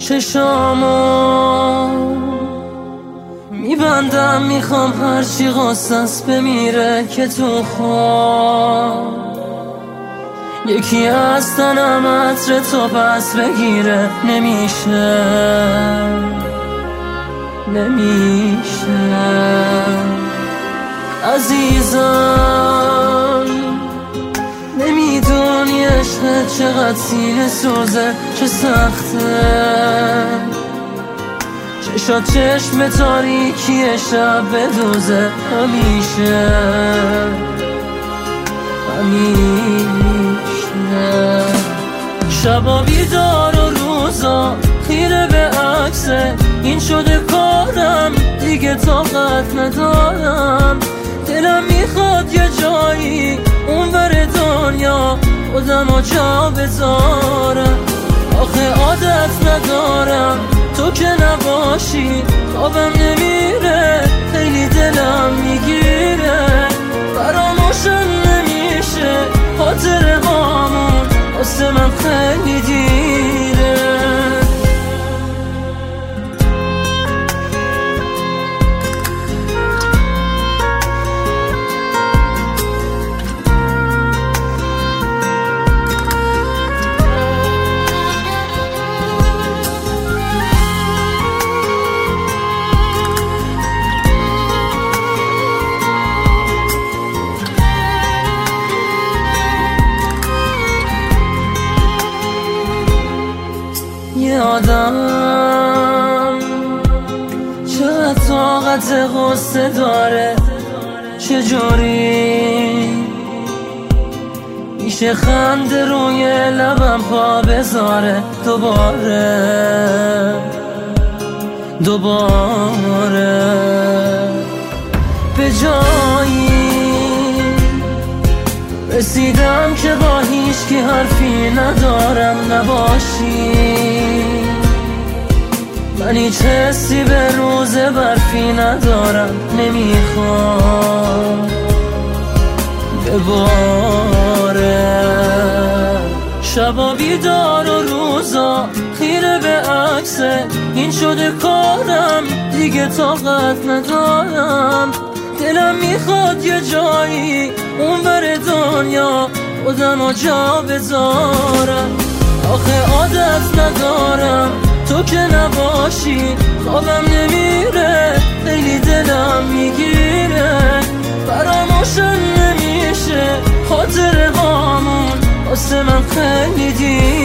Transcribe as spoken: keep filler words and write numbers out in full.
چشامو میبندم، میخوام هرچی قصص بمیره که تو خواب یکی از تنم عطر تو پس بگیره. نمیشه نمیشه عزیزم، نمیدونی عشقت چقدر سینه سوزه، چه سخته چشات چشم تاریکی شب بدوزه. همیشه همیشه شبا بیدار و روزا خیره به عکسه، این شده کارم دیگه طاقت ندارم. دلم میخواد یه جایی اونور دنیا خودمو جا بذارم، آخه عادت ندارم تو که نباشی خوابم نمیره، خیلی دلم میگیره، فراموشم نمیشه خاطره هامون واسه من خیلی دیره. یه آدم چقدر طاقت غصه داره، چجوری میشه خنده روی لبم پا بذاره دوباره دوباره به جایی رسیدم که با هیچکی حرفی ندارم نباشی، من هیچ حسی به روز برفی ندارم، نمیخوام بباره. شبا بیدار و روزا خیره به عکسه، این شده کارم دیگه طاقت ندارم. دلم میخواد یه جایی اونور دنیا خودمو جا بذارم، آخه عادت ندارم تو که نباشی خوابم نمیره، خیلی دلم میگیره، فراموشم نمیشه خاطره هامون واسه من خیلی دیره.